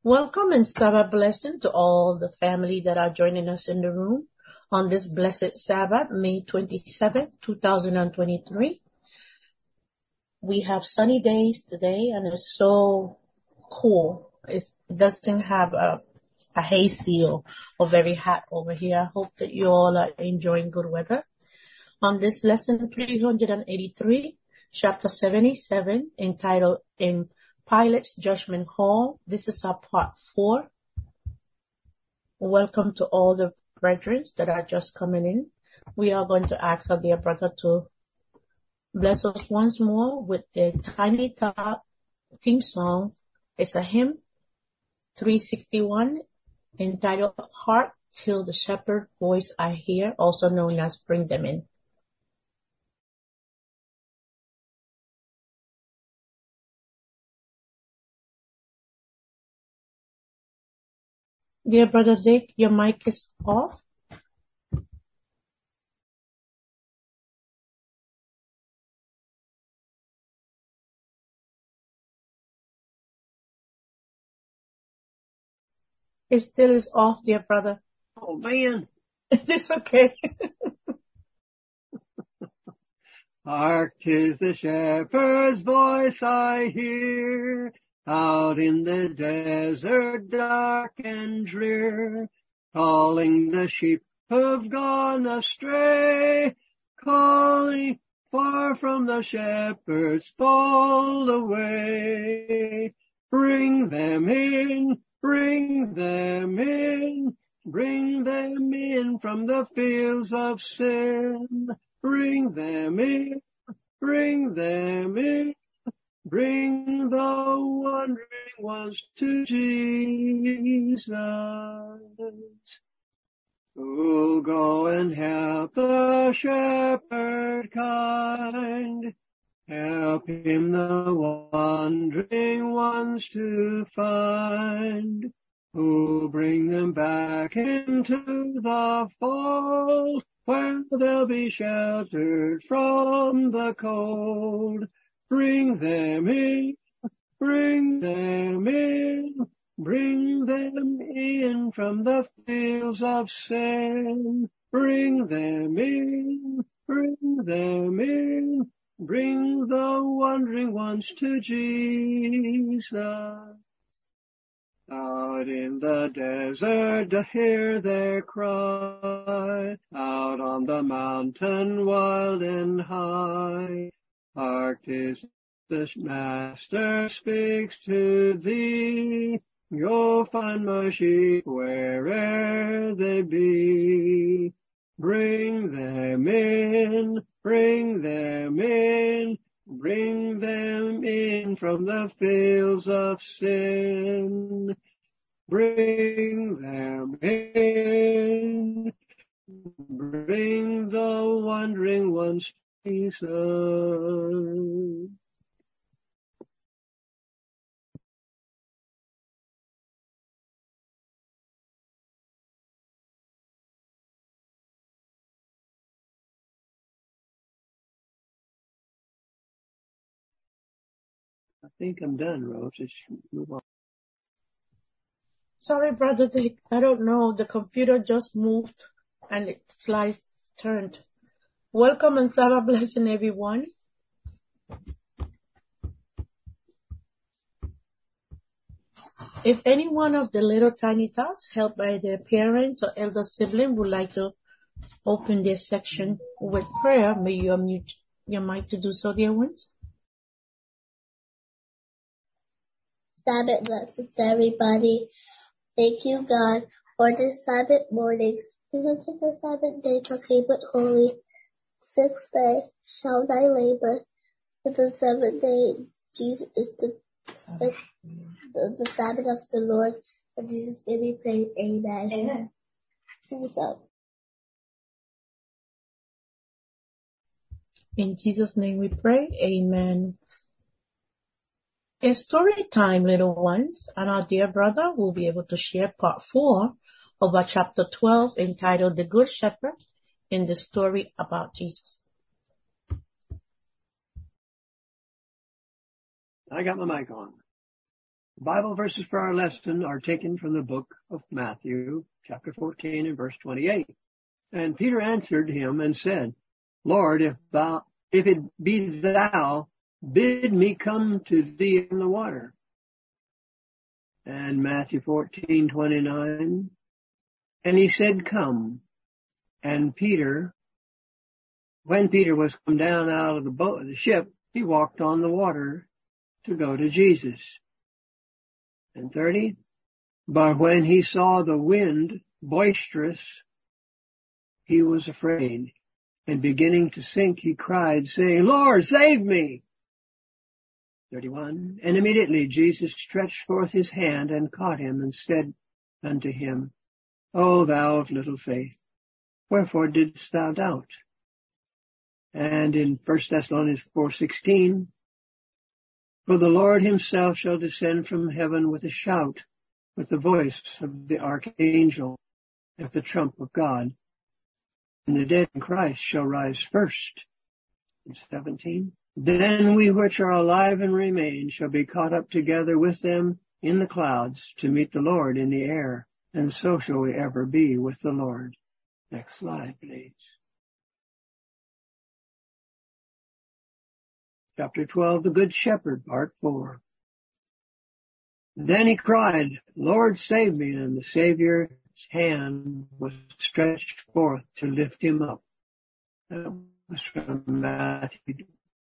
Welcome and Sabbath blessing to all the family that are joining us in the room on this blessed Sabbath, May 27th, 2023. We have sunny days today and it's so cool. It doesn't have a hazy or very hot over here. I hope that you all are enjoying good weather. On this lesson 383, chapter 77, entitled In Pilate's Judgment Hall. This is our part 4. Welcome to all the brethren that are just coming in. We are going to ask our dear brother to bless us once more with the Tiny Top theme song. It's a hymn 361 entitled Hark Till the Shepherd Voice I Hear, also known as Bring Them In. Dear Brother Dick, your mic is off. It still is off, dear brother. Oh, man. It's okay. Hark, 'tis the shepherd's voice I hear, out in the desert dark and drear, calling the sheep who've gone astray, calling far from the shepherd's fold away. Bring them in, bring them in, bring them in from the fields of sin. Bring them in, bring them in, bring the wandering ones to Jesus. Oh, go and help the shepherd kind, help him the wandering ones to find, who bring them back into the fold, where they'll be sheltered from the cold. Bring them in, bring them in, bring them in from the fields of sin. Bring them in, bring them in, bring the wandering ones to Jesus. Out in the desert to hear their cry, out on the mountain wild and high. Hark, 'tis the Master speaks to thee, go find my sheep where'er they be. Bring them in, bring them in, bring them in from the fields of sin. Bring them in, bring the wandering ones to Jesus. I think I'm done, Rose. Just move on. Sorry, Brother Dick. I don't know. The computer just moved and its slides turned. Welcome and Sabbath blessing, everyone. If any one of the little tiny tots, helped by their parents or elder sibling, would like to open their section with prayer, may you unmute your mic to do so, dear ones. Sabbath blessings, everybody. Thank you, God, for this Sabbath morning. We look at the Sabbath day to keep it holy. 6th day shall thy labor. In the 7th day, Jesus is the Sabbath of the Lord. And Jesus gave me praise. Amen. Amen. So, In Jesus' name we pray. Amen. It's story time, little ones, and our dear brother will be able to share part 4 of our chapter 12 entitled The Good Shepherd in the story about Jesus. I got my mic on. Bible verses for our lesson are taken from the book of Matthew, chapter 14 and verse 28. And Peter answered him and said, Lord, if it be thou, bid me come to thee in the water. And Matthew 14:29, and he said, come. And when Peter was come down out of the ship, he walked on the water to go to Jesus. And 30, but when he saw the wind boisterous, he was afraid, and beginning to sink, he cried, saying, Lord, save me. 31, and immediately Jesus stretched forth his hand and caught him and said unto him, O thou of little faith, wherefore didst thou doubt? And in 1 Thessalonians 4:16, for the Lord himself shall descend from heaven with a shout, with the voice of the archangel, with the trump of God, and the dead in Christ shall rise first. In 17, then we which are alive and remain shall be caught up together with them in the clouds to meet the Lord in the air, and so shall we ever be with the Lord. Next slide, please. Chapter 12, the Good Shepherd, part 4. Then he cried, Lord, save me, and the Savior's hand was stretched forth to lift him up. That was from Matthew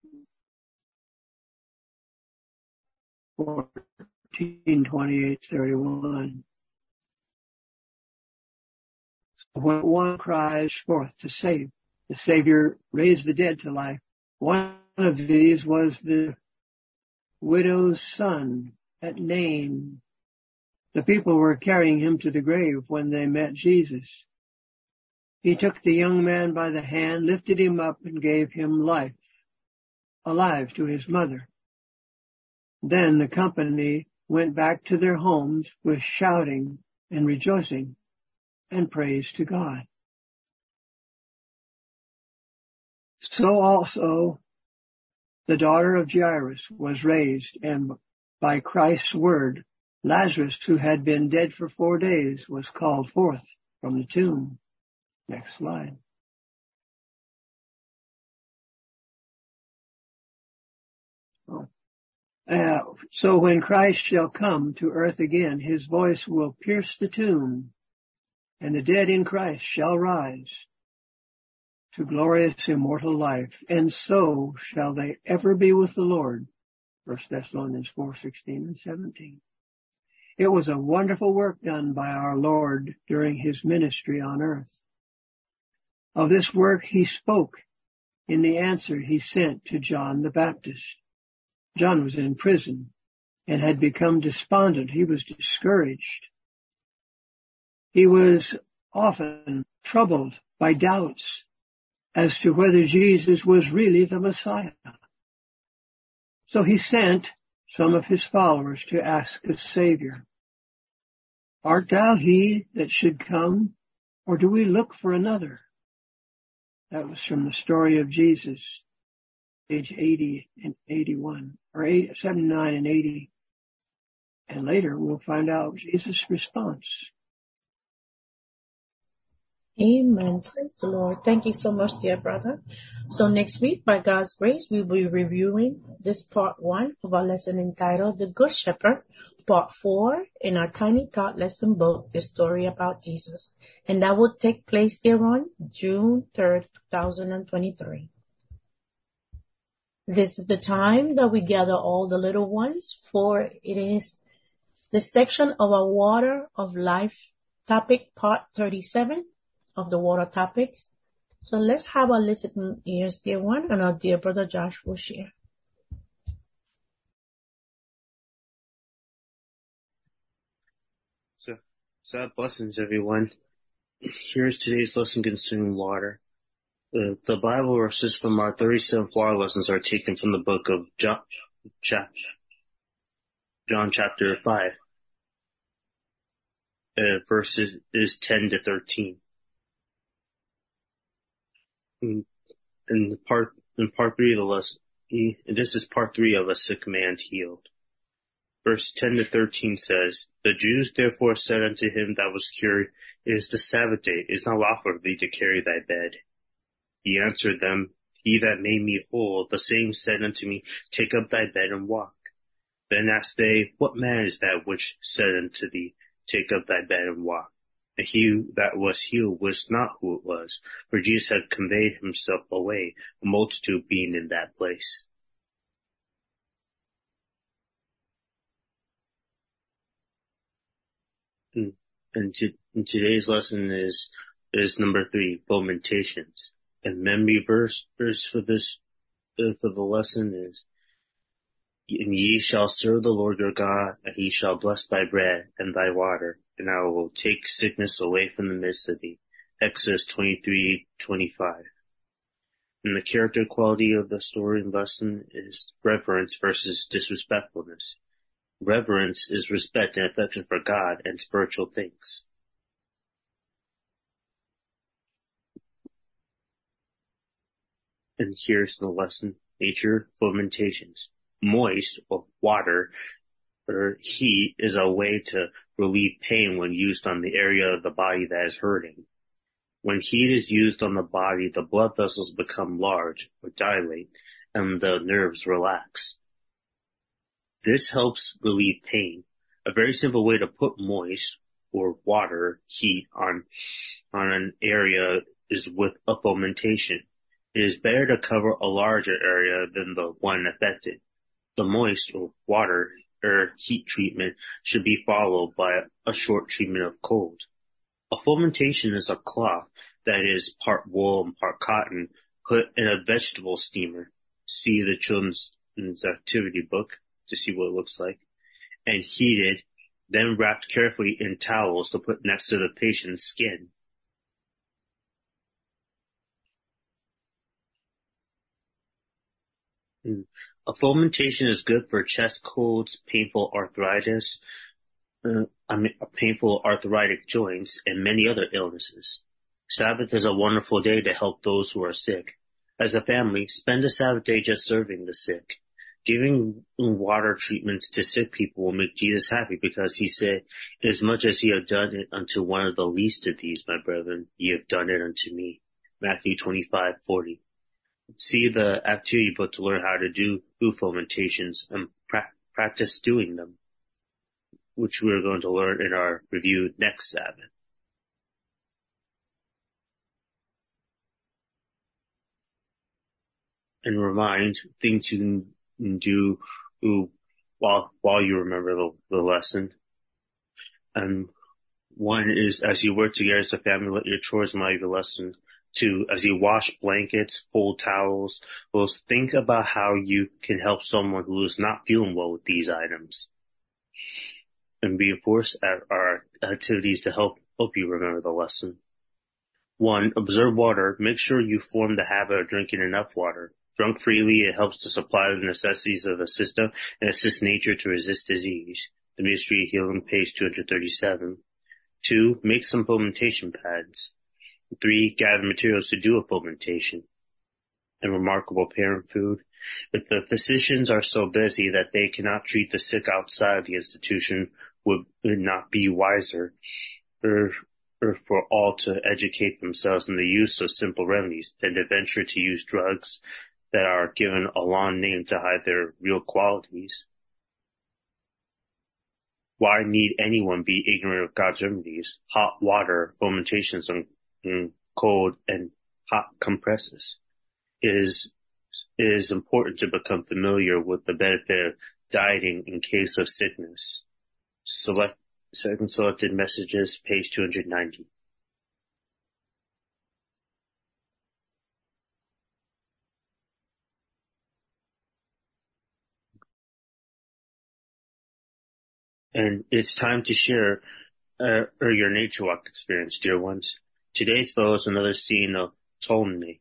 14:28-31. So when one cries forth to save, the Savior raised the dead to life. One of these was the widow's son at Nain. The people were carrying him to the grave when they met Jesus. He took the young man by the hand, lifted him up, and gave him life, alive to his mother. Then the company went back to their homes with shouting and rejoicing and praise to God. So also the daughter of Jairus was raised, and by Christ's word, Lazarus, who had been dead for 4 days, was called forth from the tomb. Next slide. So when Christ shall come to earth again, his voice will pierce the tomb, and the dead in Christ shall rise to glorious immortal life, and so shall they ever be with the Lord. 1 Thessalonians 4:16 and 17. It was a wonderful work done by our Lord during his ministry on earth. Of this work he spoke in the answer he sent to John the Baptist. John was in prison and had become despondent. He was discouraged. He was often troubled by doubts as to whether Jesus was really the Messiah. So he sent some of his followers to ask the Savior, art thou he that should come, or do we look for another? That was from the story of Jesus, age 80 and 81, or 79 and 80. And later we'll find out Jesus' response. Amen. Praise the Lord. Thank you so much, dear brother. So next week, by God's grace, we'll be reviewing this part 1 of our lesson entitled The Good Shepherd, part 4 in our Tiny Thought lesson book, The Story About Jesus. And that will take place there on June 3rd, 2023. This is the time that we gather all the little ones, for it is the section of our Water of Life topic, part 37 of the water topics. So let's have our listening ears, dear one, and our dear brother Josh will share. So blessings, everyone. Here's today's lesson concerning water. The Bible verses from our 37 water lessons are taken from the book of John chapter 5, verses is 10 to 13. In part 3 of the lesson, this is part 3 of a sick man healed. Verse 10 to 13 says, The Jews therefore said unto him that was cured, It is the Sabbath day, it is not lawful for thee to carry thy bed. He answered them, He that made me whole, the same said unto me, Take up thy bed and walk. Then asked they, What man is that which said unto thee, Take up thy bed and walk? And he that was healed wist not who it was, for Jesus had conveyed himself away, a multitude being in that place. And today's lesson is number 3, fomentations. And memory verse for this for the lesson is, And ye shall serve the Lord your God, and he shall bless thy bread and thy water, and I will take sickness away from the midst of thee. Exodus 23:25. And the character quality of the story and lesson is reverence versus disrespectfulness. Reverence is respect and affection for God and spiritual things. And here's the lesson. Nature fomentations. Moist, or water, or heat is a way to relieve pain when used on the area of the body that is hurting. When heat is used on the body, the blood vessels become large or dilate, and the nerves relax. This helps relieve pain. A very simple way to put moist, or water, heat on an area is with a fomentation. It is better to cover a larger area than the one affected. The moist, or water, or heat treatment should be followed by a short treatment of cold. A fomentation is a cloth that is part wool and part cotton put in a vegetable steamer. See the children's activity book to see what it looks like. And heated, then wrapped carefully in towels to put next to the patient's skin. A fomentation is good for chest colds, painful arthritis, painful arthritic joints, and many other illnesses. Sabbath is a wonderful day to help those who are sick. As a family, spend the Sabbath day just serving the sick. Giving water treatments to sick people will make Jesus happy, because he said, As much as ye have done it unto one of the least of these, my brethren, ye have done it unto me. Matthew 25:40. See the activity book to learn how to do fomentations and practice doing them, which we're going to learn in our review next Sabbath. And remind things you can do while you remember the lesson. And one is, as you work together as a family, let your chores remind you of the lesson. 2, as you wash blankets, fold towels, think about how you can help someone who is not feeling well with these items. And reinforce our activities to help you remember the lesson. 1, observe water. Make sure you form the habit of drinking enough water. Drunk freely, it helps to supply the necessities of the system and assist nature to resist disease. The Ministry of Healing, page 237. 2, make some fomentation pads. 3, gather materials to do a fomentation. And remarkable parent food. If the physicians are so busy that they cannot treat the sick outside of the institution, would it not be wiser or for all to educate themselves in the use of simple remedies than to venture to use drugs that are given a long name to hide their real qualities? Why need anyone be ignorant of God's remedies? Hot water, fomentations, and cold and hot compresses. It is important to become familiar with the benefit of dieting in case of sickness. Selected messages, page 290. And it's time to share your nature walk experience, dear ones. Today's photo is another scene of Ptolemy.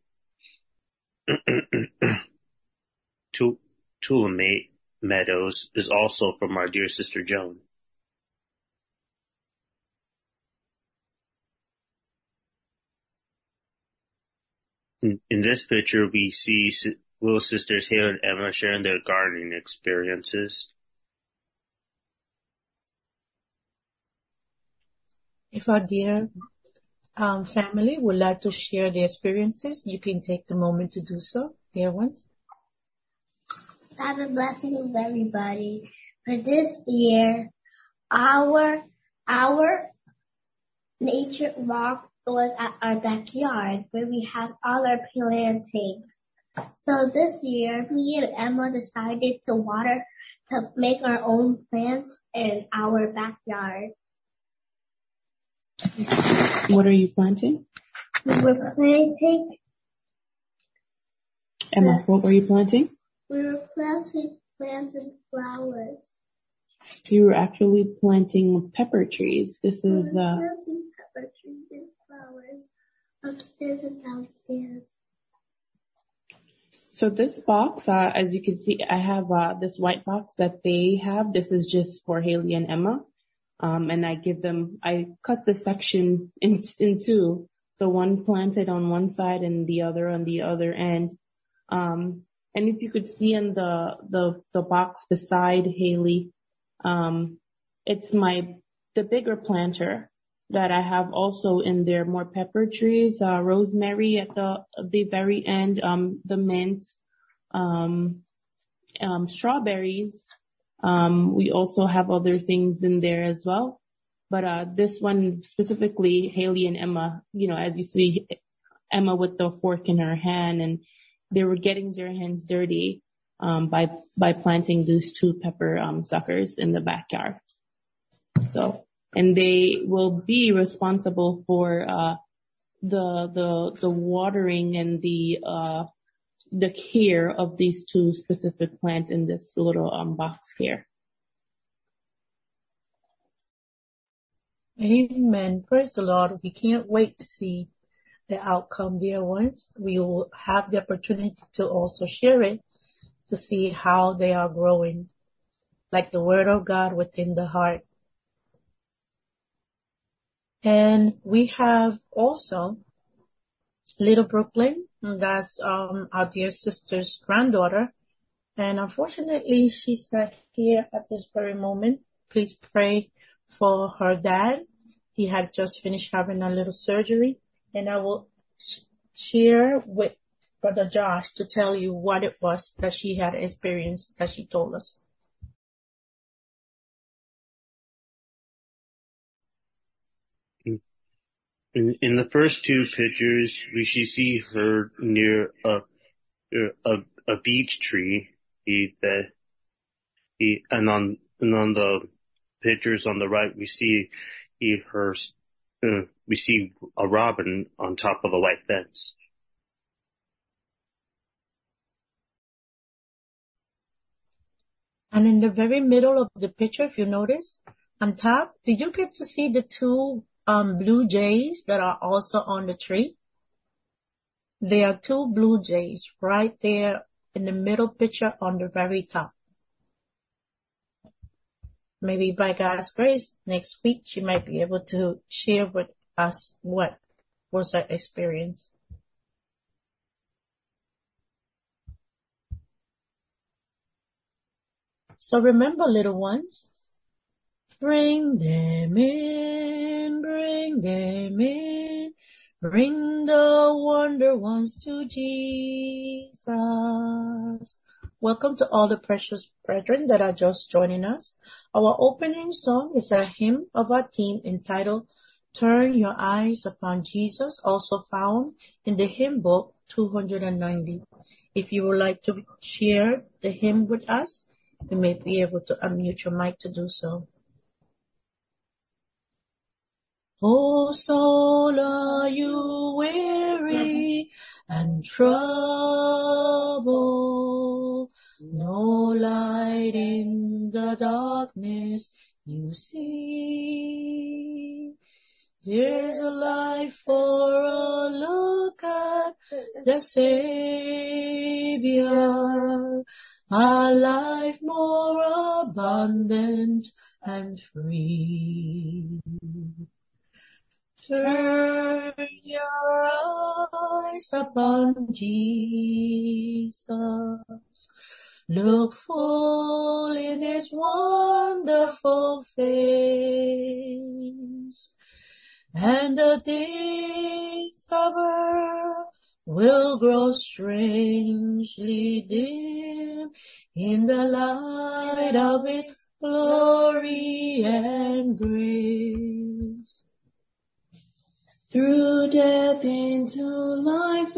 Tulamate Meadows is also from our dear sister Joan. In this picture, we see little sisters Hale and Emma sharing their gardening experiences. If our dear family would like to share their experiences, you can take the moment to do so, dear ones. Have a blessing, everybody. For this year, our nature walk was at our backyard where we have all our plantings. So this year, me and Emma decided to make our own plants in our backyard. What are you planting? We were planting. Emma, what were you planting? We were planting plants and flowers. You were actually planting pepper trees. This is planting pepper trees and flowers upstairs and downstairs. So this box, as you can see, I have this white box that they have. This is just for Haley and Emma. And I cut the section in two. So one planted on one side and the other on the other end. And if you could see in the box beside Haley, it's the bigger planter that I have also in there, more pepper trees, rosemary at the very end, the mint, strawberries. We also have other things in there as well. But this one specifically, Haley and Emma, as you see, Emma with the fork in her hand, and they were getting their hands dirty by planting these two pepper suckers in the backyard. So, and they will be responsible for the watering and the care of these two specific plants in this little box here. Amen. Praise the Lord. We can't wait to see the outcome, dear ones. We will have the opportunity to also share it to see how they are growing, like the Word of God within the heart. And we have also Little Brooklyn, that's our dear sister's granddaughter. And unfortunately, she's not here at this very moment. Please pray for her dad. He had just finished having a little surgery. And I will share with Brother Josh to tell you what it was that she had experienced that she told us. In the first two pictures, we should see her near a beech tree. And on the pictures on the right, we see a robin on top of the white fence. And in the very middle of the picture, if you notice, on top, did you get to see the two blue jays that are also on the tree? There are two blue jays right there in the middle picture on the very top. Maybe by God's grace, next week she might be able to share with us what was her experience. So remember, little ones, bring them in, bring them in, bring the wonder ones to Jesus. Welcome to all the precious brethren that are just joining us. Our opening song is a hymn of our team entitled Turn Your Eyes Upon Jesus, also found in the hymn book 290. If you would like to share the hymn with us, you may be able to unmute your mic to do so. Oh soul, are you weary and troubled? No light in the darkness you see. There's a life for a look at the Savior, a life more abundant and free. Turn your eyes upon Jesus. Look full in His wonderful face. and the things of earth will grow strangely dim in the light of His glory and grace. Through death into life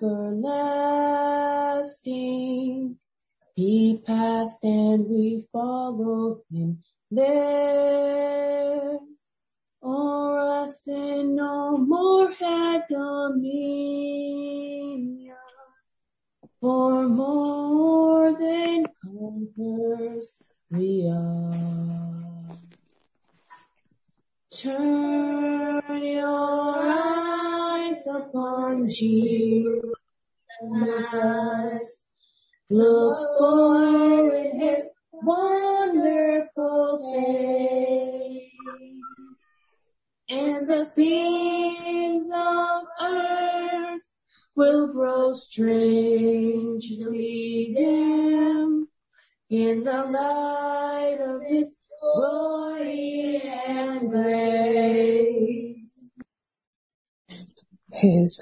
everlasting, He passed and we followed Him there. O'er us sin no more had dominion, for more than conquerors we are. Turn your eyes upon Jesus. Look for in His wonderful face, and the things of earth will grow strangely dim in the light of His glory and grace. His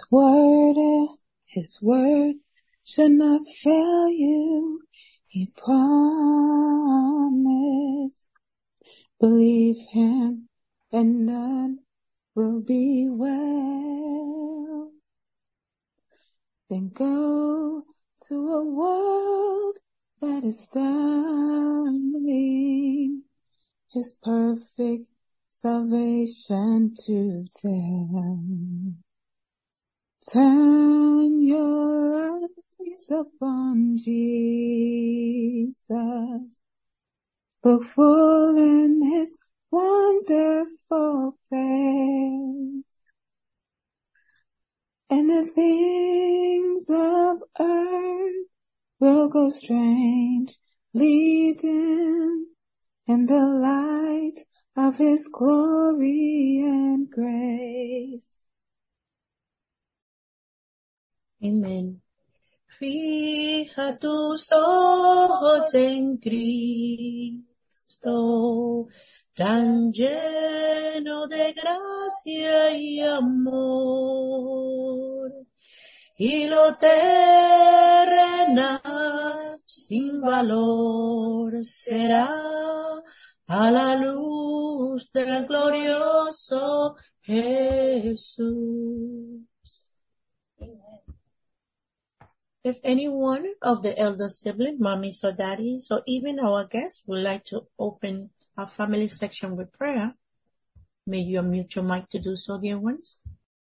word shall not fail you. He promised. Believe Him and none will be well. Then go to a world that is starving, His perfect salvation to tell. Turn your eyes upon Jesus. Look full in His wonderful face, and the things of earth will go strangely dim in the light of His glory and grace. Amen. Fija tus ojos en Cristo, tan lleno de gracia y amor, y lo terrenal sin valor será a la luz del glorioso Jesús. If any one of the elder siblings, mommies or daddies, or even our guests would like to open our family section with prayer, may you unmute your mic to do so, dear ones.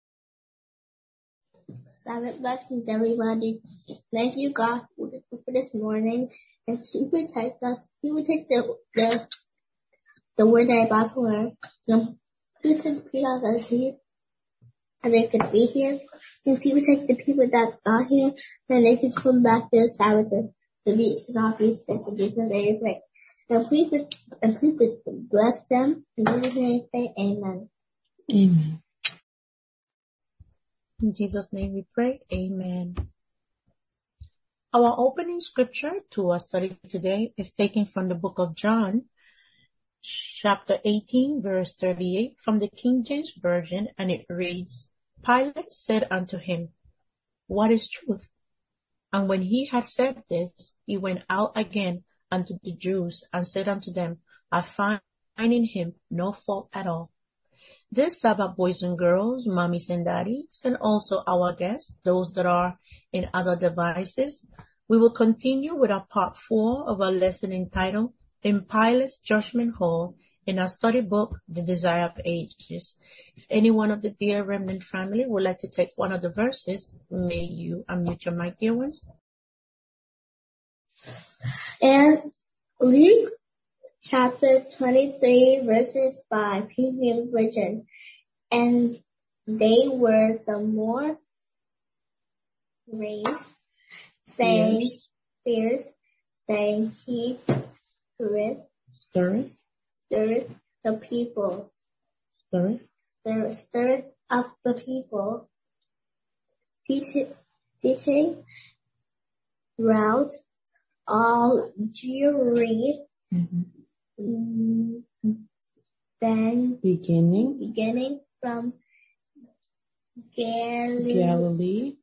Sabbath blessings, everybody. Thank you, God, for this morning. And He protect us. He would take the word that I about to learn. He would take the people that are here, and they could be here. And He would take the people that are here, and they could come back to the Sabbath to be not be sick and give them their break. And please bless them. In Jesus' name, say amen. Amen. In Jesus' name we pray. Amen. Our opening scripture to our study today is taken from the book of John, chapter 18, verse 38, from the King James Version, and it reads, Pilate said unto him, What is truth? And when he had said this, he went out again unto the Jews, and said unto them, I find in him no fault at all. This Sabbath, boys and girls, mommies and daddies, and also our guests, those that are in other devices, we will continue with our part 4 of our lesson entitled, In Pilate's Judgment Hall, in our study book, The Desire of Ages. If any one of the dear remnant family would like to take one of the verses, may you unmute your mic, dear ones. And Luke chapter 23, verses 5, King James Version. And they were the more raised, saying, fierce, saying, He stirreth the people. Stirreth up the people. Teaching rout all Jewry. Then beginning from Galilee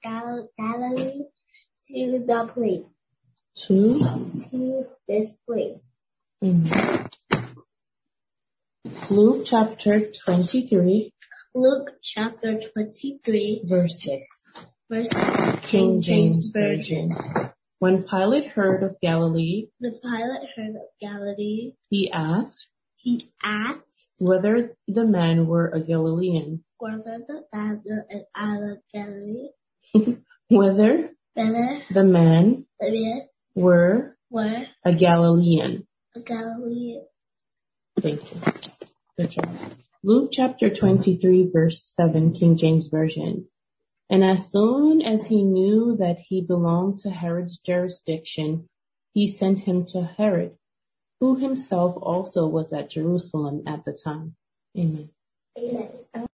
to the place. To this place. Luke chapter 23. Luke chapter 23. Verse 6. Verse 6. King James Version. When Pilate heard of Galilee, he asked whether the man were a Galilean. Whether the man were a Galilean. Thank you. Good job. Luke chapter 23 verse 7, King James Version. And as soon as he knew that he belonged to Herod's jurisdiction, he sent him to Herod, who himself also was at Jerusalem at the time. Amen. Amen.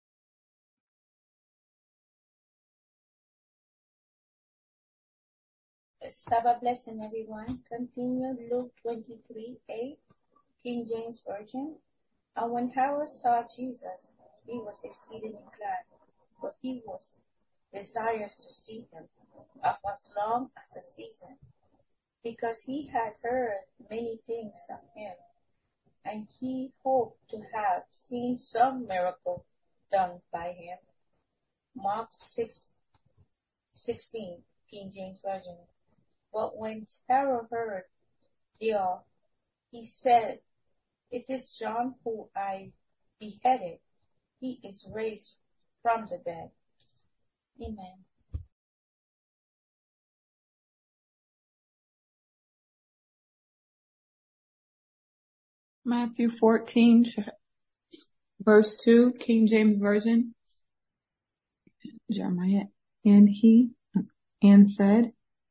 Sabbath blessing, everyone. Continue Luke 23:8, King James Version. And when Herod saw Jesus, he was exceedingly glad, for he was desirous to see him of as long as a season, because he had heard many things of him, and he hoped to have seen some miracle done by him. Mark 6:16, King James Version. But when Herod heard thereof, he said, It is John who I beheaded. He is raised from the dead. Amen. Matthew 14, verse 2, King James Version. Jeremiah. And said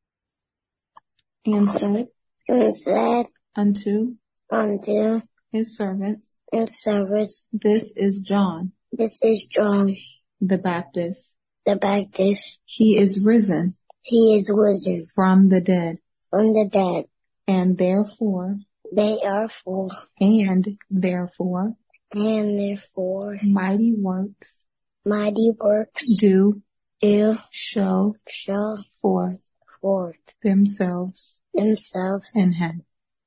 unto his servants, This is John the Baptist. He is risen from the dead. And therefore mighty works do show forth themselves in him.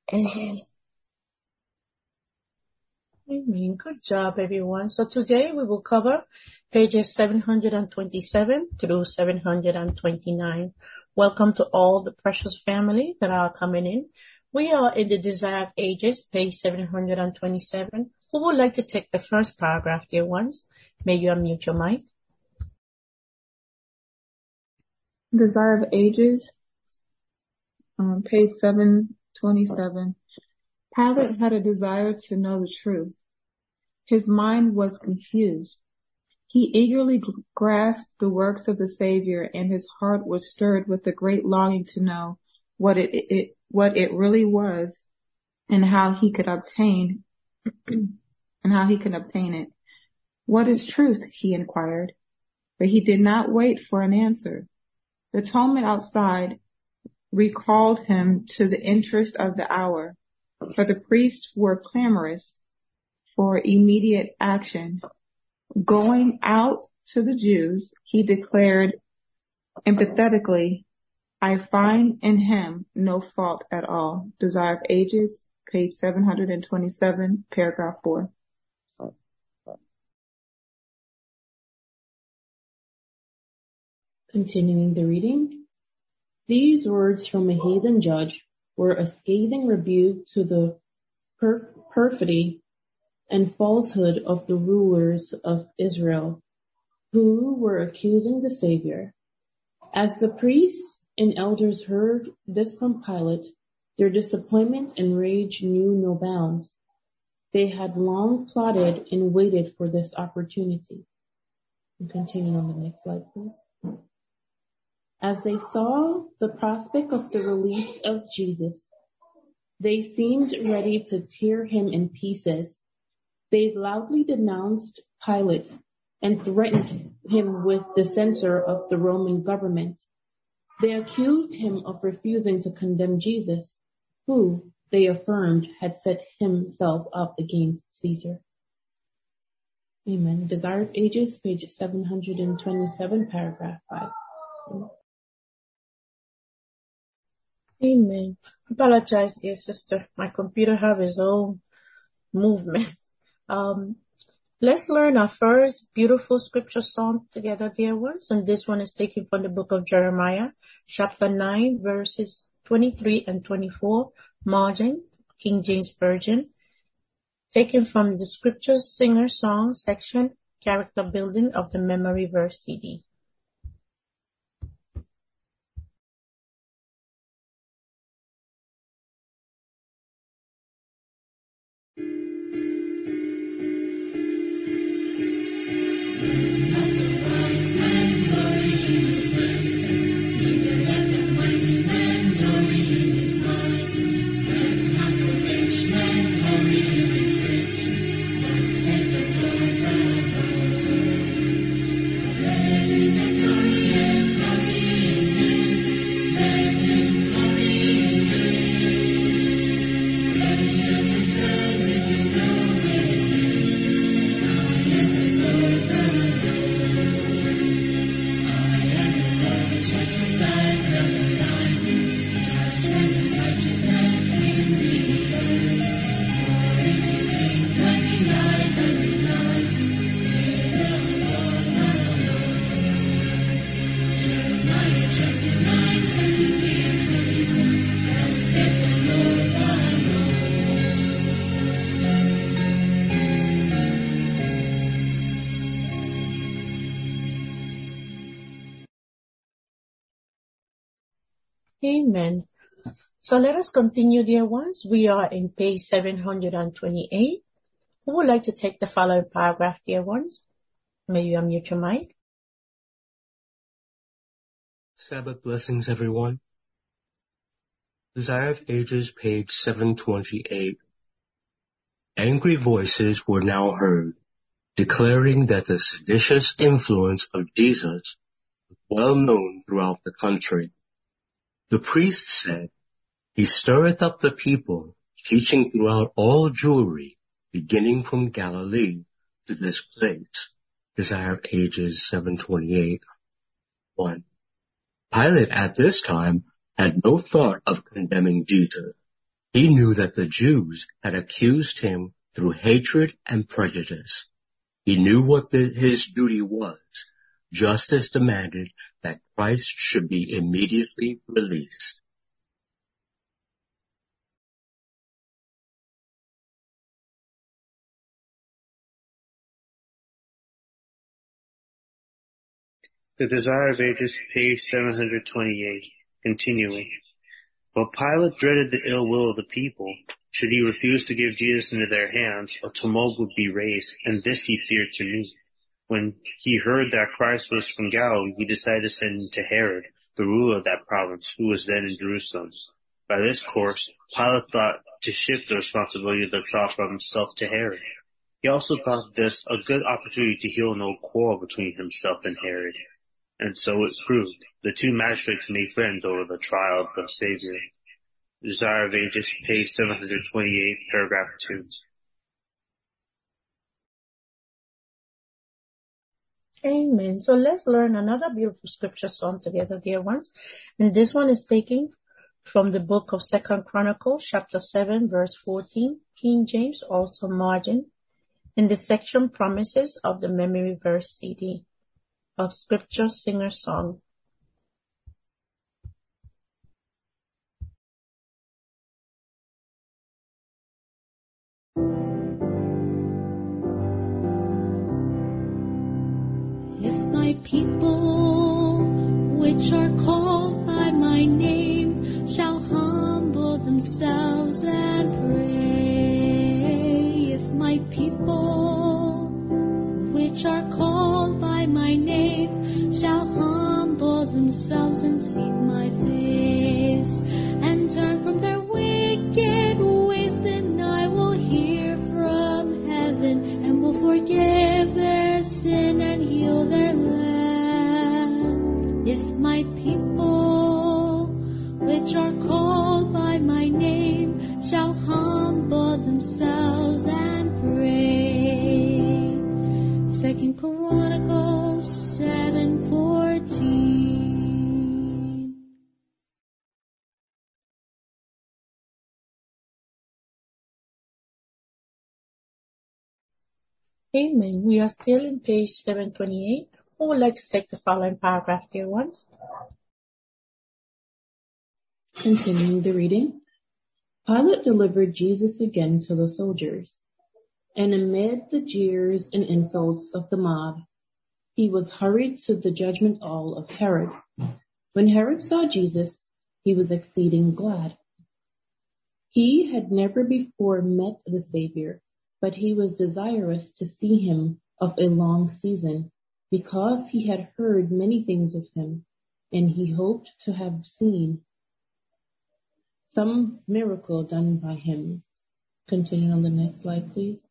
Amen. Good job, everyone. So today we will cover pages 727 through 729. Welcome to all the precious family that are coming in. We are in the Desire of Ages, page 727. Who would like to take the first paragraph, dear ones? May you unmute your mic. Desire of Ages, page 727. Pilate had a desire to know the truth. His mind was confused. He eagerly grasped the works of the Savior, and his heart was stirred with a great longing to know what it really was, and how he could obtain it. What is truth? He inquired, but he did not wait for an answer. The tumult outside recalled him to the interest of the hour, for the priests were clamorous for immediate action. Going out to the Jews, he declared emphatically, I find in him no fault at all. Desire of Ages, page 727, paragraph 4. Continuing the reading. These words from a heathen judge were a scathing rebuke to the perfidy and falsehood of the rulers of Israel, who were accusing the Savior. As the priests and elders heard this from Pilate, their disappointment and rage knew no bounds. They had long plotted and waited for this opportunity. And continue on the next slide, please. As they saw the prospect of the release of Jesus, they seemed ready to tear him in pieces. They loudly denounced Pilate and threatened him with the censure of the Roman government. They accused him of refusing to condemn Jesus, who, they affirmed, had set himself up against Caesar. Amen. Desire of Ages, page 727, paragraph 5. Amen. Apologize, dear sister. My computer have its own movement. Let's learn our first beautiful scripture song together, dear ones. And this one is taken from the book of Jeremiah, chapter 9, verses 23 and 24, margin, King James Version. Taken from the Scripture Singer Song section, Character Building of the Memory Verse CD. Amen. So let us continue, dear ones. We are in page 728. Who would like to take the following paragraph, dear ones? May you unmute your mic. Sabbath blessings, everyone. Desire of Ages, page 728. Angry voices were now heard, declaring that the seditious influence of Jesus was well known throughout the country. The priest said, "He stirreth up the people, teaching throughout all Jewry, beginning from Galilee to this place." Desire of Ages 728. 1. Pilate at this time had no thought of condemning Jesus. He knew that the Jews had accused him through hatred and prejudice. He knew what his duty was. Justice demanded that Christ should be immediately released. The Desire of Ages, page 728, continuing. But Pilate dreaded the ill will of the people. Should he refuse to give Jesus into their hands, a tumult would be raised, and this he feared to meet. When he heard that Christ was from Galilee, he decided to send to Herod, the ruler of that province, who was then in Jerusalem. By this course, Pilate thought to shift the responsibility of the trial from himself to Herod. He also thought this a good opportunity to heal an old quarrel between himself and Herod. And so it proved. The two magistrates made friends over the trial of the Savior. Desire of Ages, page 728, paragraph 2. Amen. So let's learn another beautiful scripture song together, dear ones. And this one is taken from the book of 2 Chronicles, chapter 7, verse 14, King James, also margin, in the section Promises of the Memory Verse CD of Scripture Singer Song. If my people, which are called by my name, shall humble themselves and pray. If my people, which are called by my name, shall humble themselves and seek my face, and turn from their wicked ways, then I will hear from heaven, and will forgive their sin and heal their land. If my people Amen. We are still in page 728. Who would like to take the following paragraph, dear ones? Continuing the reading. Pilate delivered Jesus again to the soldiers, and amid the jeers and insults of the mob, he was hurried to the judgment hall of Herod. When Herod saw Jesus, he was exceeding glad. He had never before met the Savior, but he was desirous to see him of a long season, because he had heard many things of him, and he hoped to have seen some miracle done by him. Continue on the next slide, please.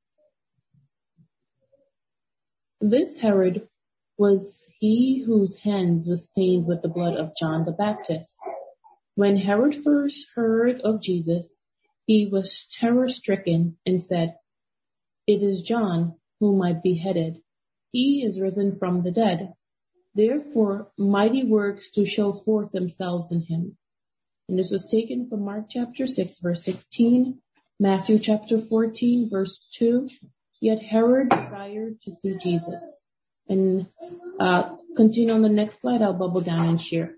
This Herod was he whose hands were stained with the blood of John the Baptist. When Herod first heard of Jesus, he was terror-stricken and said, "It is John whom I beheaded. He is risen from the dead. Therefore, mighty works do show forth themselves in him." And this was taken from Mark chapter 6, verse 16, Matthew chapter 14, verse 2. Yet Herod desired to see Jesus. And continue on the next slide. I'll bubble down and share.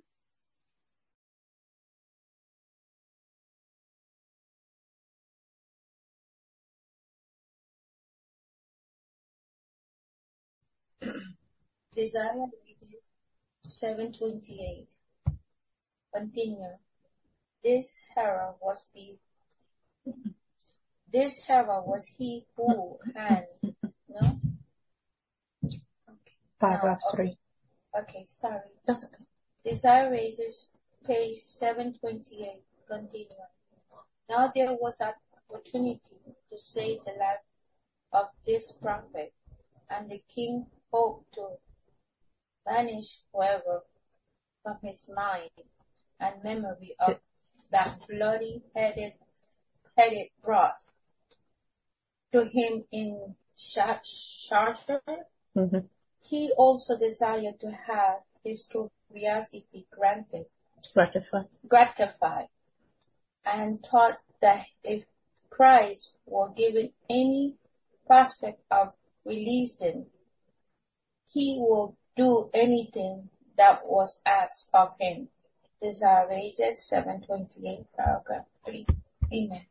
Desire 728. Continue. This Herod was he who had no. Paragraph 3. Okay, sorry. That's okay. Desire Raises, page 728. Continue. Now there was an opportunity to save the life of this prophet, and the king hoped to banish forever from his mind and memory of that bloody-headed brought to him in Sharshur. Mm-hmm. He also desired to have his curiosity gratified, and thought that if Christ were given any prospect of releasing, he would do anything that was asked of him. Desire Raises 728, paragraph 3. Amen.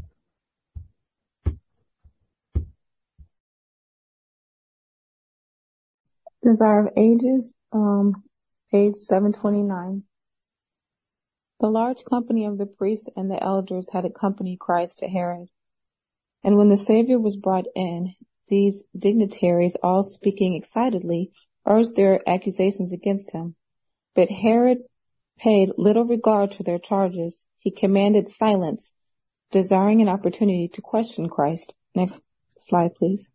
Desire of Ages, page 729. The large company of the priests and the elders had accompanied Christ to Herod. And when the Savior was brought in, these dignitaries, all speaking excitedly, urged their accusations against him. But Herod paid little regard to their charges. He commanded silence, desiring an opportunity to question Christ. Next slide, please.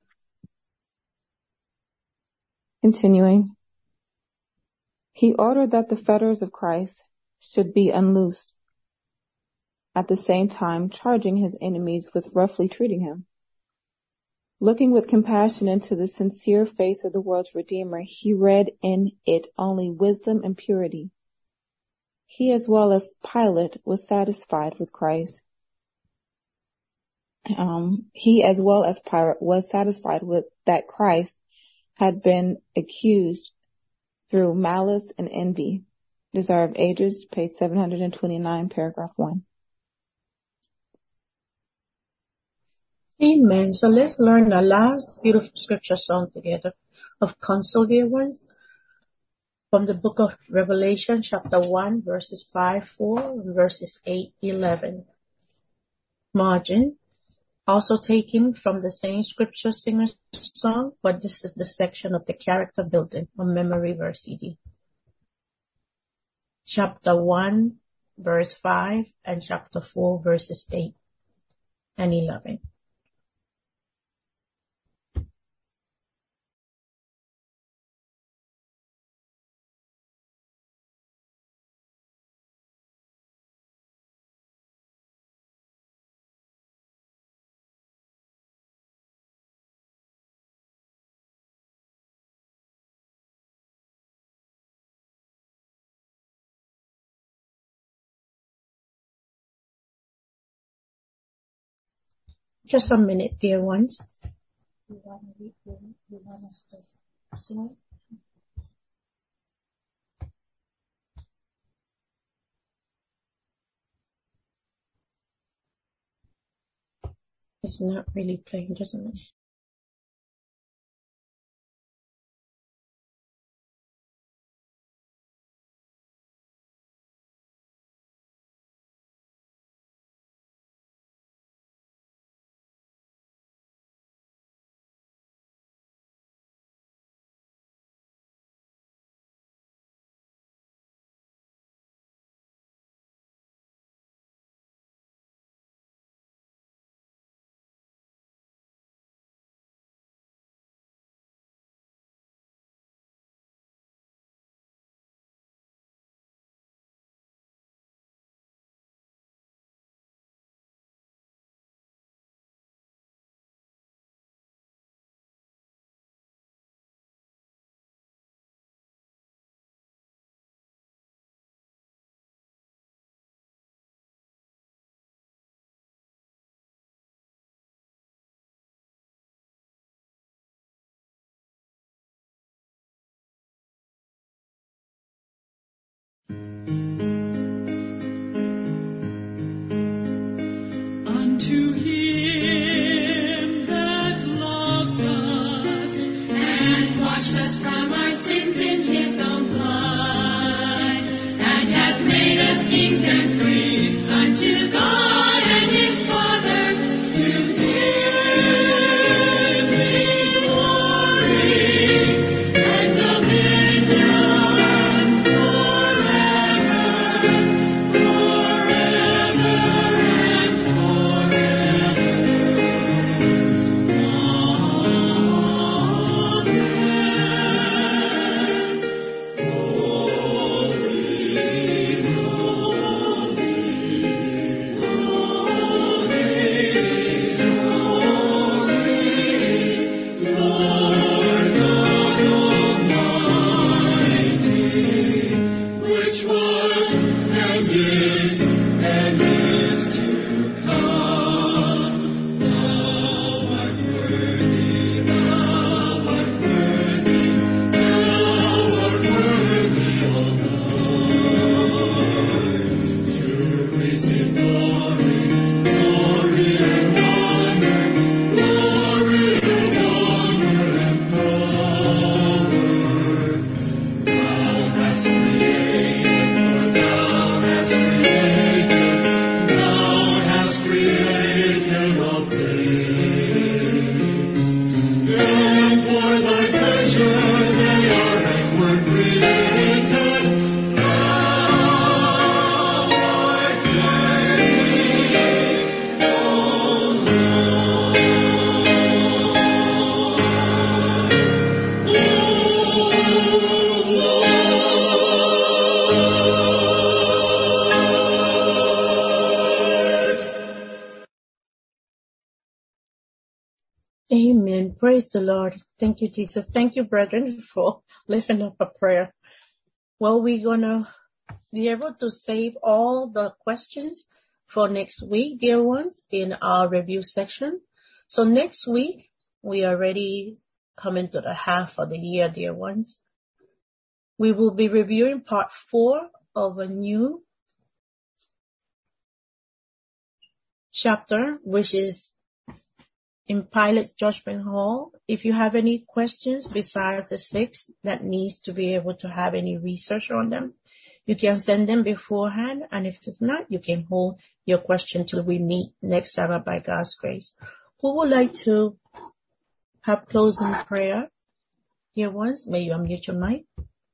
Continuing. He ordered that the fetters of Christ should be unloosed, at the same time charging his enemies with roughly treating him. Looking with compassion into the sincere face of the world's Redeemer, he read in it only wisdom and purity. He, as well as Pilate, was satisfied with Christ. He, as well as Pilate, was satisfied with that Christ had been accused through malice and envy. Desire of Ages, page 729, paragraph 1. Amen. So let's learn the last beautiful scripture song together of counsel, dear ones, from the book of Revelation, chapter 1, verses 5, 4, and verses 8, 11. Margin, also taken from the same scripture singer song, but this is the section of the character building on Memory Verse CD. Chapter 1, verse 5, and chapter 4, verses 8 and 11. Just a minute, dear ones. You want us to sing it? It's not really playing, doesn't it? Unto him that loved us and washed us from our sins in his own blood, and has made us kings and priests unto God and his Father, to him be glory and dominion forever, which was and is to come. Thou art worthy, thou art worthy, thou art worthy, O Lord, to receive glory, glory and honor, glory and honor and power. Thou hast created, thou hast created all things, and for thy pleasure they are and were created. Thou art worthy, O Amen. Praise the Lord. Thank you, Jesus. Thank you, brethren, for lifting up a prayer. Well, we're going to be able to save all the questions for next week, dear ones, in our review section. So next week, we are already coming to the half of the year, dear ones. We will be reviewing part 4 of a new chapter, which is in Pilate's Judgment Hall. If you have any questions besides the 6 that needs to be able to have any research on them, you can send them beforehand, and if it's not, you can hold your question till we meet next Sabbath by God's grace. Who would like to have closing prayer? Dear ones, may you unmute your mic.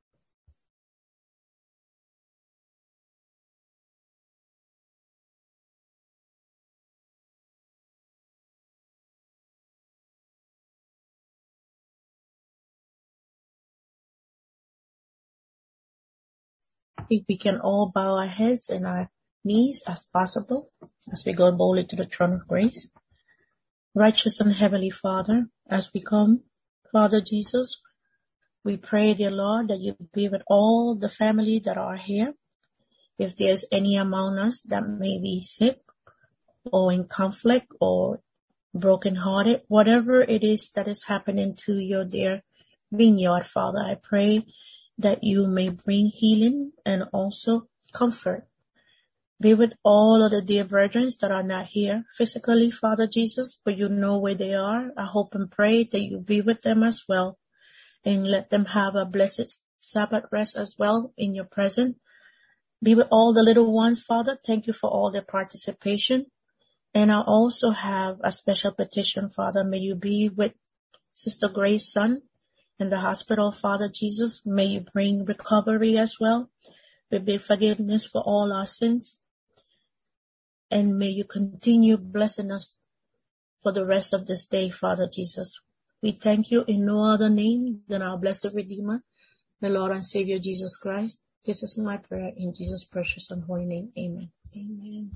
I think we can all bow our heads and our knees as possible as we go boldly to the throne of grace. Righteous and Heavenly Father, as we come, Father Jesus, we pray, dear Lord, that you be with all the family that are here. If there's any among us that may be sick or in conflict or brokenhearted, whatever it is that is happening to your dear vineyard, Father, I pray that you may bring healing and also comfort. Be with all of the dear virgins that are not here physically, Father Jesus, but you know where they are. I hope and pray that you be with them as well and let them have a blessed Sabbath rest as well in your presence. Be with all the little ones, Father. Thank you for all their participation. And I also have a special petition, Father. May you be with Sister Grace's son in the hospital, Father Jesus. May you bring recovery as well. May be forgiveness for all our sins. And may you continue blessing us for the rest of this day, Father Jesus. We thank you in no other name than our blessed Redeemer, the Lord and Savior Jesus Christ. This is my prayer in Jesus' precious and holy name. Amen. Amen.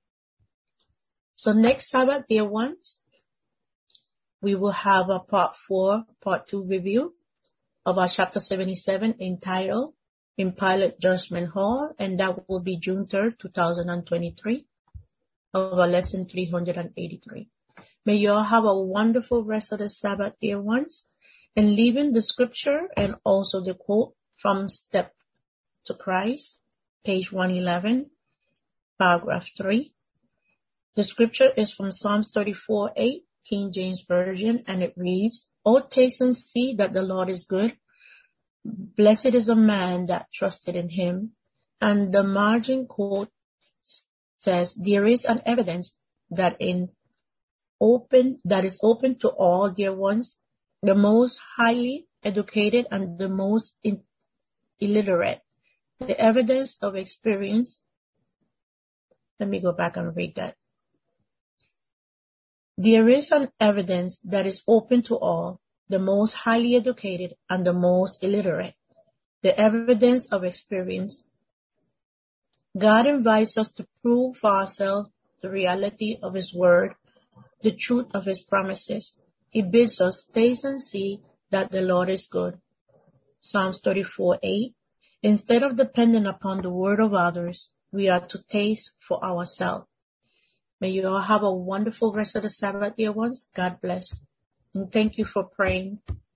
So next Sabbath, dear ones, we will have a part 2 review of our chapter 77 entitled In Pilate Judgment Hall, and that will be June 3rd, 2023. Of our lesson 383. May you all have a wonderful rest of the Sabbath, dear ones, and leaving the scripture and also the quote from Step to Christ, page 111, paragraph 3. The scripture is from Psalms 34:8, King James Version, and it reads, "O taste and see that the Lord is good. Blessed is a man that trusted in him." And the margin quote says, "There is an evidence that is open to all, dear ones, the most highly educated and the most illiterate. The evidence of experience." Let me go back and read that. "There is an evidence that is open to all, the most highly educated and the most illiterate. The evidence of experience. God invites us to prove for ourselves the reality of His Word, the truth of His promises. He bids us taste and see that the Lord is good. Psalms 34:8. Instead of depending upon the word of others, we are to taste for ourselves. May you all have a wonderful rest of the Sabbath, dear ones. God bless. And thank you for praying.